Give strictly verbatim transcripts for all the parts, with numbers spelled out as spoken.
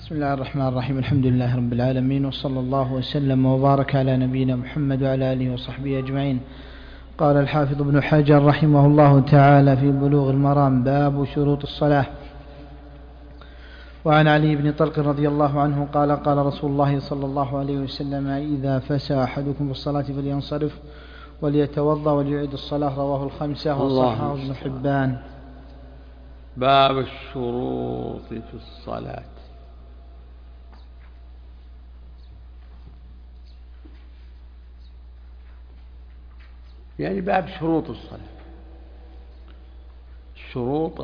بسم الله الرحمن الرحيم. الحمد لله رب العالمين، وصلى الله وسلم وبارك على نبينا محمد وعلى آله وصحبه أجمعين. قال الحافظ ابن حجر رحمه الله تعالى في بلوغ المرام: باب شروط الصلاة. وعن علي بن طلق رضي الله عنه قال: قال رسول الله صلى الله عليه وسلم: إذا فسى أحدكم في الصلاة فلينصرف وليتوضأ وليعيد الصلاة. رواه الخمسة وصححه ابن حبان. باب الشروط في الصلاة. يعني باب شروط الصلاة. شروط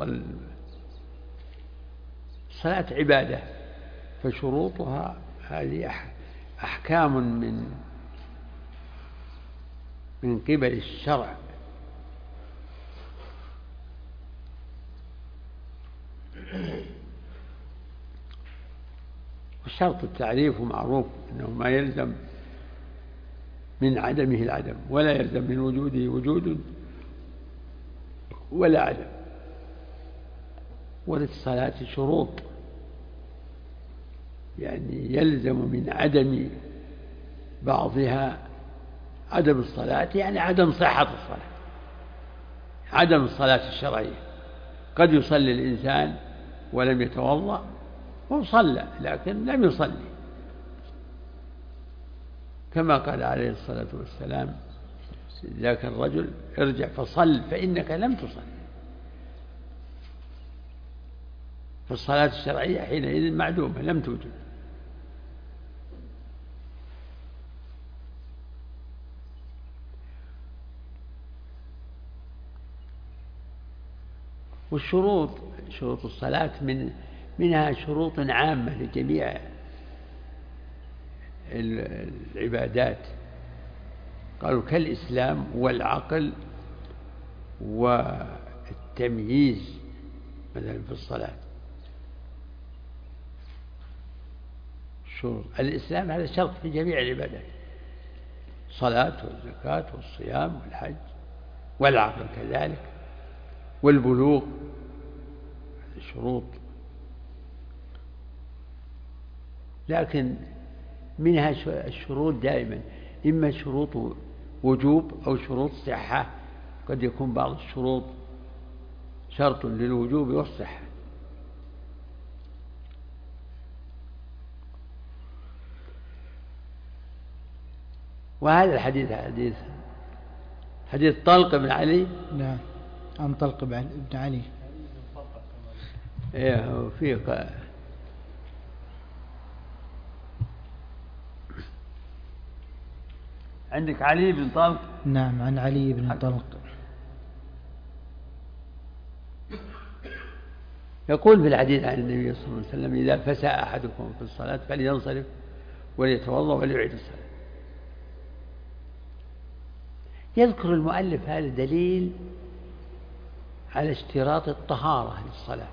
الصلاة عبادة، فشروطها هذه أحكام من من قبل الشرع، والشرط التعريف معروف أنه ما يلزم من عدمه العدم، ولا يلزم من وجوده وجود ولا عدم. وللصلاة شروط، يعني يلزم من عدم بعضها عدم الصلاة، يعني عدم صحة الصلاة، عدم الصلاة الشرعية. قد يصلي الإنسان ولم يتوضأ وصلى لكن لم يصلي، كما قال عليه الصلاة والسلام ذاك الرجل: ارجع فصل فإنك لم تصل. فالصلاة الشرعية حينئذ معدومة، لم توجد. والشروط، شروط الصلاة من منها شروط عامة لجميع العبادات، قالوا كالإسلام والعقل والتمييز مثلا في الصلاة. شروط الإسلام هذا شرط في جميع العبادات، الصلاة والزكاة والصيام والحج، والعقل كذلك، والبلوغ شروط. لكن منها الشروط دائما إما شروط وجوب أو شروط صحة. قد يكون بعض الشروط شرط للوجوب والصحة. وهذا الحديث حديث حديث طلق بن علي. نعم، عن طلق بن علي. ايه في عندك علي بن طلق. نعم، عن علي بن طلق. يقول في الحديث عن النبي صلى الله عليه وسلم: إذا فسى أحدكم في الصلاة فلينصرف وليتوضأ وليعيد الصلاة. يذكر المؤلف هذا دليل على اشتراط الطهارة للصلاة.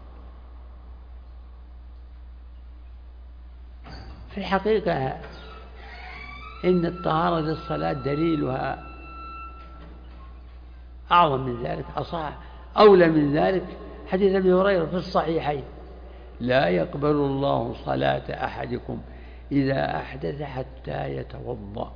في الحقيقة إن الطهارة للصلاة دليلها أعظم من ذلك، أصح أولى من ذلك حديث أبي هريرة في الصحيحين: لا يقبل الله صلاة أحدكم إذا أحدث حتى يتوضأ.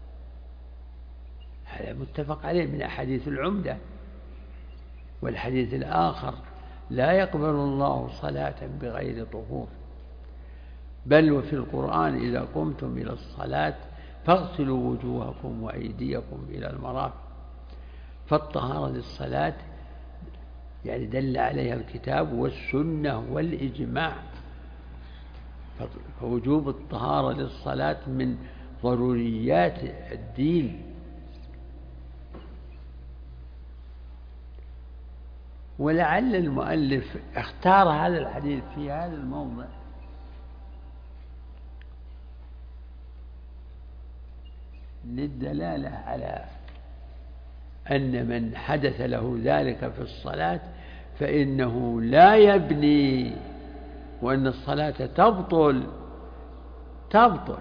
هذا متفق عليه من أحاديث العمدة. والحديث الآخر: لا يقبل الله صلاة بغير طهور. بل وفي القرآن: إذا قمتم إلى الصلاة فاغسلوا وجوهكم وأيديكم إلى المرافق. فالطهارة للصلاة يعني دل عليها الكتاب والسنة والإجماع. فوجوب الطهارة للصلاة من ضروريات الدين. ولعل المؤلف اختار هذا الحديث في هذا الموضع للدلالة على أن من حدث له ذلك في الصلاة فإنه لا يبني، وأن الصلاة تبطل تبطل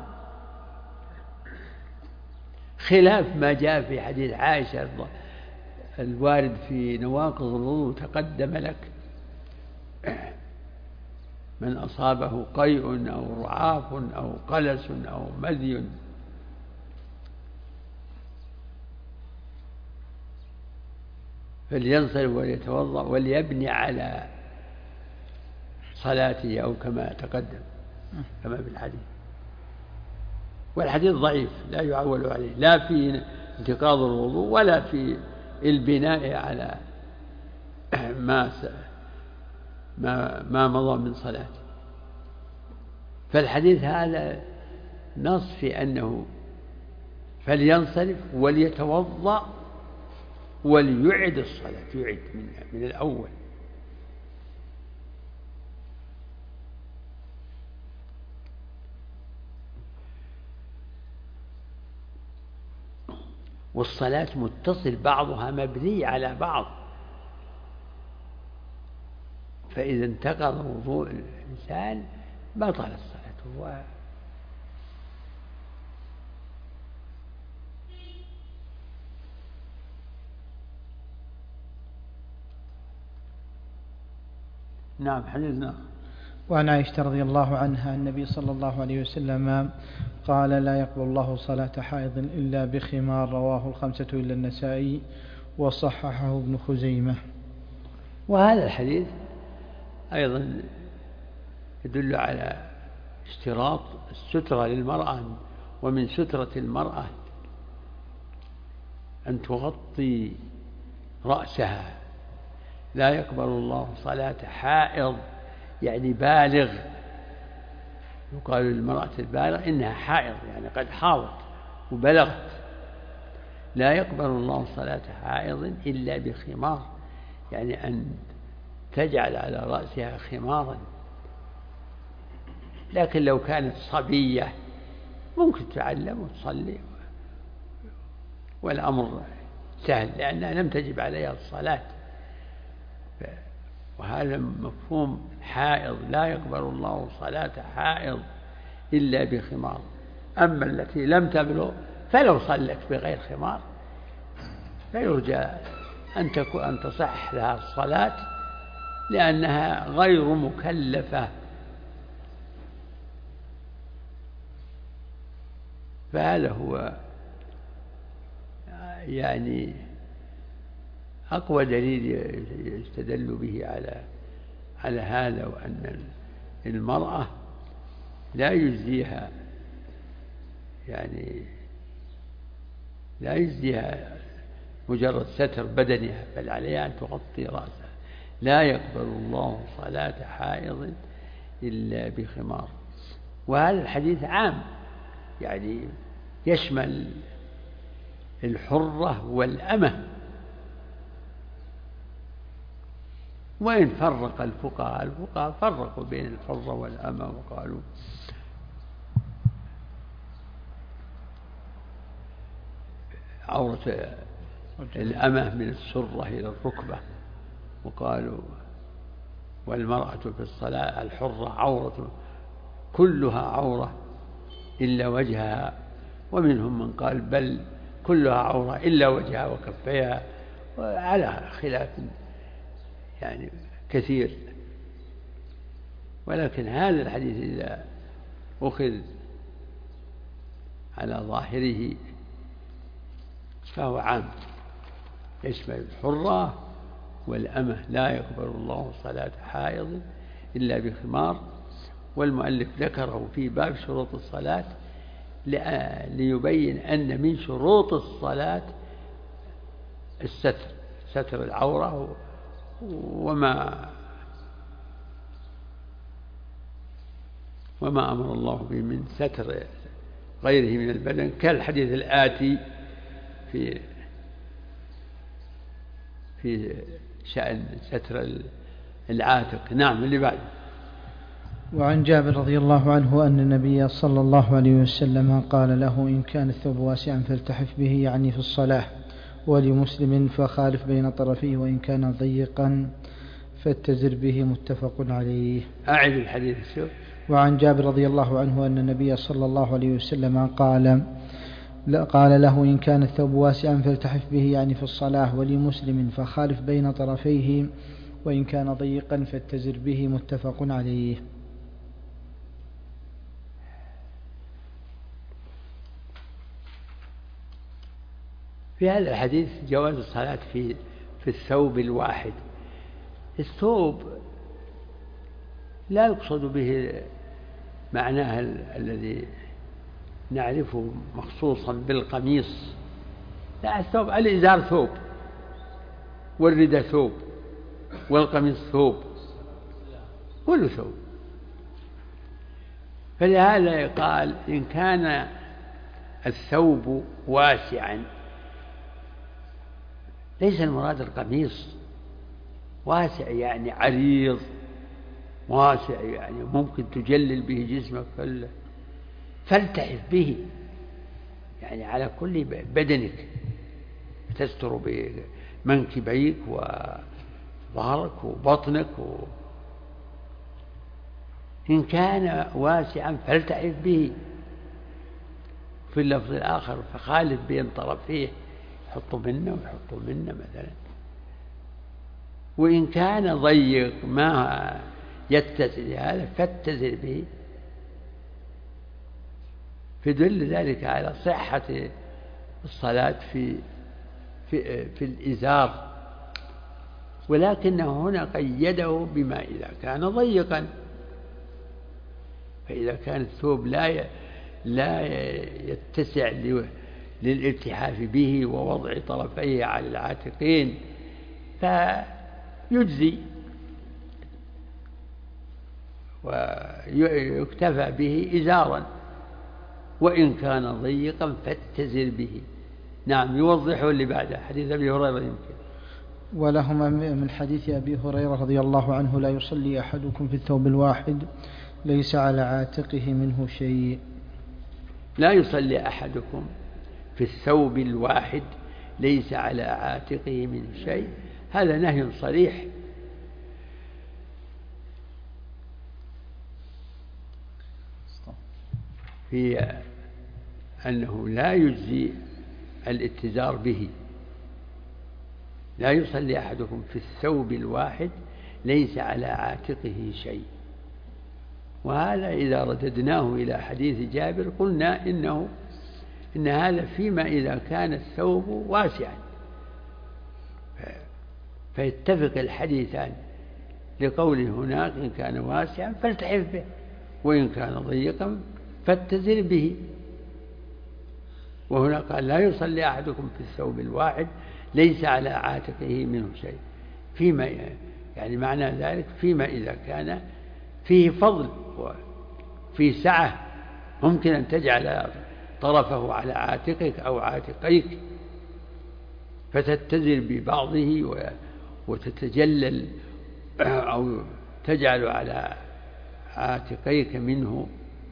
خلاف ما جاء في حديث عائشة الوارد في نواقض الوضوء تقدم لك. من أصابه قيء أو رعاف أو قلس أو مذي فلينصرف وليتوضأ وليبني على صلاته أو كما تقدم كما في الحديث. والحديث ضعيف لا يعول عليه لا في انتقاض الوضوء ولا في البناء على ما ما ما مضى من صلاته. فالحديث هذا نص في أنه فلينصرف وليتوضأ وليعد الصلاة يعد من, من الأول. والصلاة متصل بعضها مبني على بعض، فإذا انتقض وضوء الإنسان بطلت صلاته. نعم حديثنا. وعن عائشة رضي الله عنها النبي صلى الله عليه وسلم قال لا يقبل الله صلاة حائض إلا بخمار، رواه الخمسة إلا النسائي وصححه ابن خزيمة. وهذا الحديث أيضا يدل على اشتراط السترة للمرأة، ومن سترة المرأة أن تغطي رأسها. لا يقبل الله صلاة حائض يعني بالغ، يقال للمرأة البالغ إنها حائض يعني قد حاضت وبلغت. لا يقبل الله صلاة حائض إلا بخمار، يعني أن تجعل على رأسها خمارا. لكن لو كانت صبية ممكن تعلم وتصلي والأمر سهل لأنها لم تجب عليها الصلاة. وهذا مفهوم حائض. لا يقبل الله صلاة حائض إلا بخمار. أما التي لم تبلغ فلو صلت بغير خمار فيرجى أن تكون أن تصح لها الصلاة لأنها غير مكلفة. فهذا هو يعني أقوى دليل يستدل به على على هذا، وأن المرأة لا يجزيها يعني لا يجزيها مجرد ستر بدنها، بل عليها أن تغطي رأسها. لا يقبل الله صلاة حائض إلا بخمار. وهذا الحديث عام يعني يشمل الحرة والأمة. وإن فرق الفقهاء الفقهاء فرقوا بين الحرة والأمة وقالوا عورة الأمة من السرة إلى الركبة، وقالوا والمرأة في الصلاة الحرة عورة كلها عورة إلا وجهها، ومنهم من قال بل كلها عورة إلا وجهها وكفيها، على خلاف يعني كثير. ولكن هذا الحديث إذا أخذ على ظاهره فهو عام يشمل الحرة والأمة. لا يقبل الله صلاة حائض إلا بخمار. والمؤلف ذكره في باب شروط الصلاة ليبين أن من شروط الصلاة الستر، ستر العورة، وما وما أمر الله به من ستر غيره من البدن، كالحديث الآتي في في شأن ستر العاتق. نعم اللي بعد. وعن جابر رضي الله عنه أن النبي صلى الله عليه وسلم قال له إن كان الثوب واسعا فالتحف به يعني في الصلاة، ولمسلم فخالف بين طرفيه وإن كان ضيقا فاتزر به، متفق عليه. أعد الحديث. وعن جابر رضي الله عنه أن النبي صلى الله عليه وسلم قال قال له إن كان الثوب واسعا فالتحف به يعني في الصلاة، ولمسلم فخالف بين طرفيه وإن كان ضيقا فاتزر به، متفق عليه. في هذا الحديث جواز الصلاة في في الثوب الواحد. الثوب لا يقصد به معناه الذي نعرفه مخصوصا بالقميص، لا، الثوب الإزار ثوب، والرداء ثوب، والقميص ثوب، كل ثوب. فلهذا قال إن كان الثوب واسعا، ليس المراد القميص واسع يعني عريض، واسع يعني ممكن تجلل به جسمك كله، فالتحف به يعني على كل بدنك، تستر بمنكبيك وظهرك وبطنك و... إن كان واسعا فالتحف به. في اللفظ الآخر فخالف بين طرفيه، يحطوا منه ويحطوا منه مثلا. وإن كان ضيق ما يتسع هذا فاتزر به، فدل ذلك على صحة الصلاة في في في الإزار، ولكنه هنا قيده بما إذا كان ضيقا. فإذا كان الثوب لا لا يتسع للالتحاف به ووضع طرفيه على العاتقين فيجزي ويكتفى به إزارا، وإن كان ضيقا فاتزر به. نعم، يوضحه اللي بعده حديث أبي هريرة يمكن. ولهما من حديث أبي هريرة رضي الله عنه: لا يصلي أحدكم في الثوب الواحد ليس على عاتقه منه شيء. لا يصلي أحدكم في الثوب الواحد ليس على عاتقه منه شيء، هذا نهي صريح في أنه لا يجزي الاتزار به. لا يصلي أحدكم في الثوب الواحد ليس على عاتقه شيء. وهذا إذا رددناه إلى حديث جابر قلنا إنه إن هذا فيما إذا كان الثوب واسعا، فيتفق الحديثان لقوله هناك إن كان واسعا فالتحف به، وإن كان ضيقا فاتزر به. وهنا قال لا يصلي أحدكم في الثوب الواحد ليس على عاتقه منه شيء، فيما يعني معنى ذلك فيما إذا كان فيه فضل وفي سعة ممكن أن تجعل طرفه على عاتقك أو عاتقيك فتتزر ببعضه وتتجلل أو تجعل على عاتقيك منه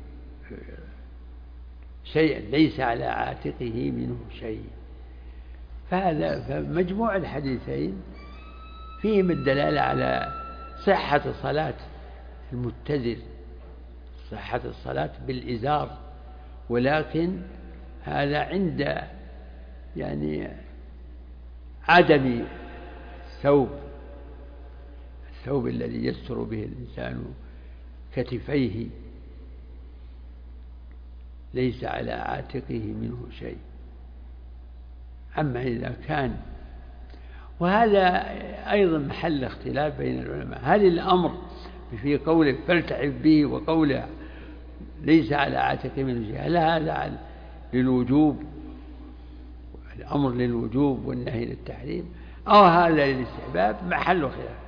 شيئا ليس على عاتقه منه شيء. فهذا فمجموع الحديثين فيهم الدلالة على صحة صلاة المتزر، صحة الصلاة بالإزار، ولكن هذا عند يعني عدم الثوب الثوب الذي يستر به الإنسان كتفيه ليس على عاتقه منه شيء. أما إذا كان، وهذا أيضا محل اختلاف بين العلماء، هل الأمر في قوله فالتحف به وقوله ليس على عاتقه منه شيء هل هذا للوجوب، الأمر للوجوب والنهي للتحريم، أو هذا للاستحباب؟ محل خلاف.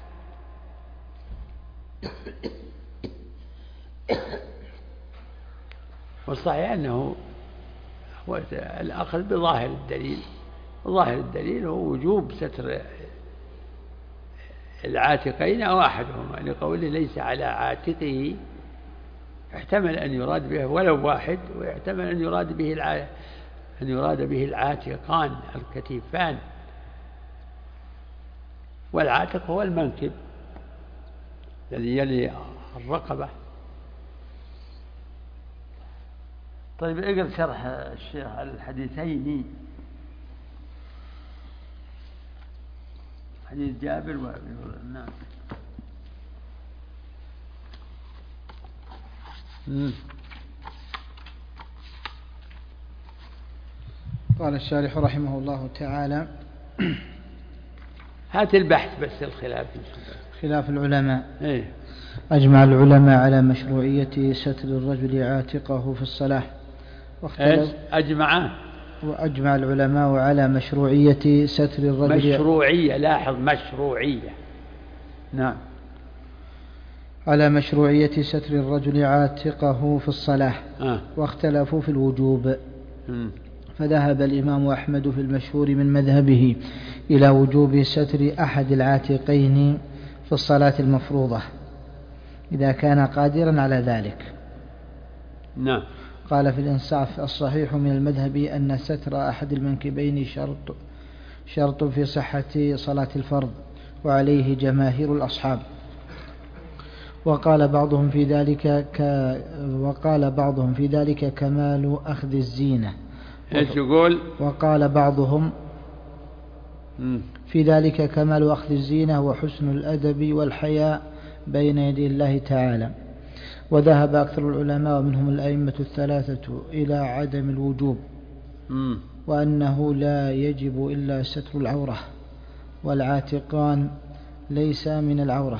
والصحيح أنه هو الأخذ بظاهر الدليل، وظاهر الدليل هو وجوب ستر العاتقين أو أحدهما، لقوله ليس على عاتقه، احتمل أن يراد به ولو واحد، ويحتمل أن يراد به الع... أن يراد به العاتقان الكتفان، والعاتق هو المنكب الذي يلي الرقبة. طيب اقرأ شرح الشيخ الحديثين، حديث جابر وابي هريرة. نعم. قال الشارح رحمه الله تعالى: هات البحث بس الخلاف خلاف العلماء. إيه؟ أجمع العلماء على مشروعية ستر الرجل عاتقه في الصلاة، واختلف أجمع وأجمع العلماء على مشروعية ستر الرجل مشروعية لاحظ مشروعية نعم على مشروعية ستر الرجل عاتقه في الصلاة آه. واختلفوا في الوجوب. م. فذهب الإمام أحمد في المشهور من مذهبه إلى وجوب ستر أحد العاتقين في الصلاة المفروضة إذا كان قادرا على ذلك. نعم. قال في الإنصاف: الصحيح من المذهب أن ستر أحد المنكبين شرط شرط في صحة صلاة الفرض، وعليه جماهير الأصحاب. وقال بعضهم في ذلك ك... وقال بعضهم في ذلك كمال أخذ الزينة. ايش يقول؟ وقال بعضهم في ذلك كمال أخذ الزينة وحسن الأدب والحياء بين يدي الله تعالى. وذهب أكثر العلماء ومنهم الأئمة الثلاثة إلى عدم الوجوب، م. وأنه لا يجب إلا ستر العورة، والعاتقان ليس من العورة،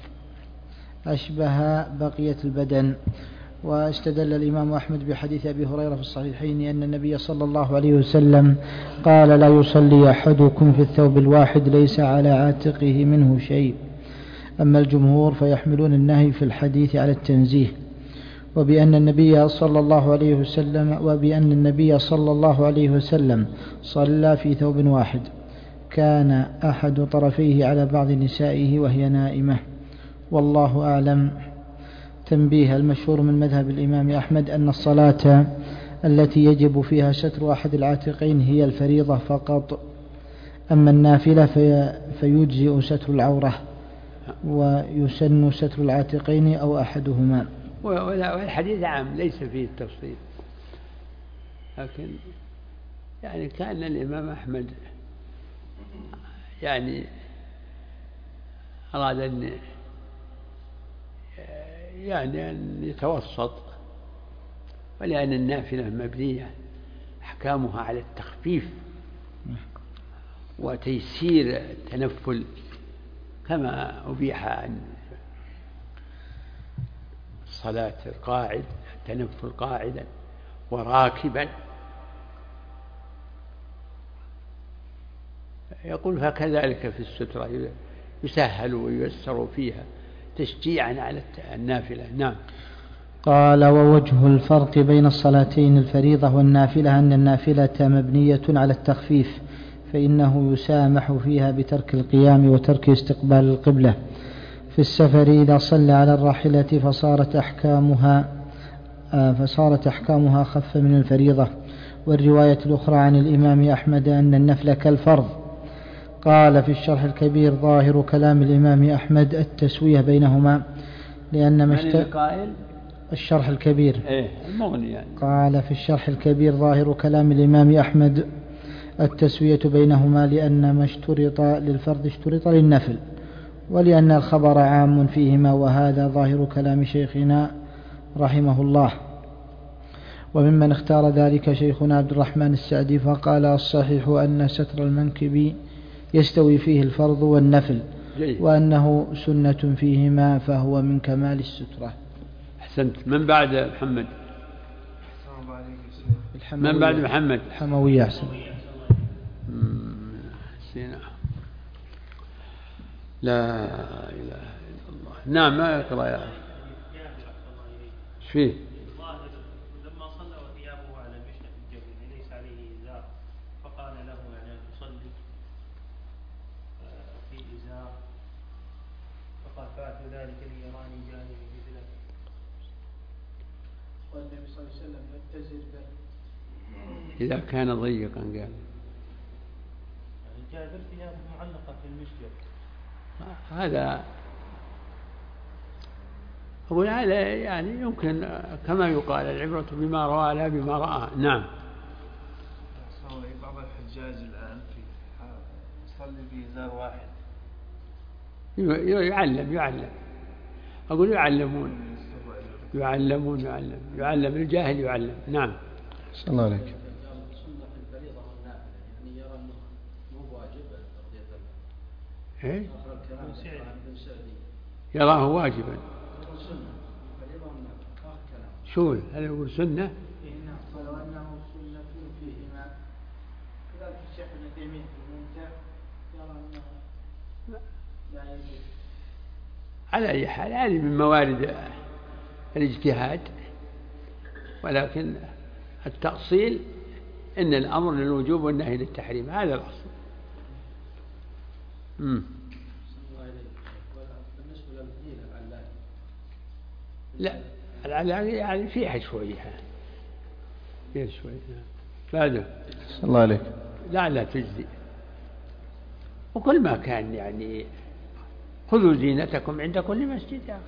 أشبه بقية البدن. واستدل الإمام أحمد بحديث أبي هريرة في الصحيحين أن النبي صلى الله عليه وسلم قال: لا يصلي أحدكم في الثوب الواحد ليس على عاتقه منه شيء. أما الجمهور فيحملون النهي في الحديث على التنزيه، وبأن النبي صلى الله عليه وسلم وبأن النبي صلى الله عليه وسلم صلى في ثوب واحد كان أحد طرفيه على بعض نسائه وهي نائمة، والله أعلم. تنبيه: المشهور من مذهب الإمام أحمد أن الصلاة التي يجب فيها ستر أحد العاتقين هي الفريضة فقط، أما النافلة في فيجزئ ستر العورة، ويسن ستر العاتقين أو أحدهما. والحديث عام ليس فيه التفصيل، لكن يعني كان الإمام أحمد يعني أراد أن يعني أن يتوسط، ولأن النافلة مبنية أحكامها على التخفيف وتيسير التنفل كما أبيح عن الصلاة القاعد التنفل قاعدا وراكبا. يقول فكذلك في السترة يسهل وييسر فيها تشجيعا على النافلة. نعم. قال: ووجه الفرق بين الصلاتين الفريضة والنافلة أن النافلة مبنية على التخفيف، فإنه يسامح فيها بترك القيام وترك استقبال القبلة. في السفر إذا صلى على الراحلة فصارت أحكامها فصارت أحكامها خف من الفريضة. والرواية الأخرى عن الإمام أحمد أن النفل كالفرض. قال في الشرح الكبير: ظاهر كلام الإمام أحمد التسوية بينهما، لأن مشت... الشرح الكبير إيه المغني يعني. قال في الشرح الكبير: ظاهر كلام الإمام أحمد التسوية بينهما، لأن ما اشترط للفرض اشترط للنفل، ولأن الخبر عام فيهما، وهذا ظاهر كلام شيخنا رحمه الله. وممن اختار ذلك شيخنا عبد الرحمن السعدي، فقال: الصحيح أن ستر المنكب يستوي فيه الفرض والنفل، وأنه سنة فيهما، فهو من كمال السترة. أحسنت. من بعد محمد؟ من بعد محمد؟ الحموية. أحسن. لا إله إلا الله. نعم. ما يقرأ يا أخي؟ ايش فيه؟ لما صلى وثيابه على مشنة الجبل ليس عليه إزار، فقال له يعني أن تصلي في إزار، فقال: فعلت ذلك ليراني جانبي مثله. والنبي صلى الله عليه وسلم يتزر به إذا كان ضيقا قال يعني جاء ثيابه معلقة في المشجر. هذا أقول هذا يعني يمكن كما يقال العبرة بما روى لا بما رأى. نعم. بعض الحجاج الآن في يصلي في إزار واحد يعلم يعلم أقول يعلمون يعلمون يعلم يعلم الجاهل يعلم. نعم. صلى الله عليك. سنة الفريضة إيه؟ يراه واجبا. شو هل يقول سنة؟ ولو أنه سنة فيهما كذلك الشيخ ابن تيمية في الممتع يرى أنه لا يجوز. على أي حال هذه من موارد الاجتهاد، ولكن التأصيل إن الأمر للوجوب والنهي للتحريم، هذا الأصل. امم لا العلاج يعني فيها شوية فيها شوية لا لا الله عليك لا لا تجزي. وكل ما كان يعني خذوا زينتكم عند كل مسجد يا أخي.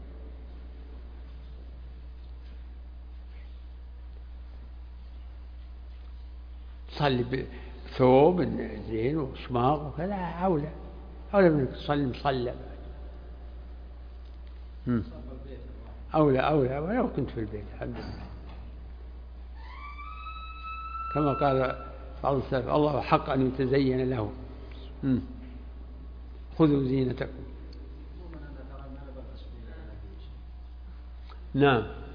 تصلي بثوب زين وشماغ وكذا أولى أولى منك تصلي مصلى أولى أولى ولو كنت في البيت. الحمد لله كما قال بعض السلف الله حق أن يتزين له. مم. خذوا زينتكم. نعم.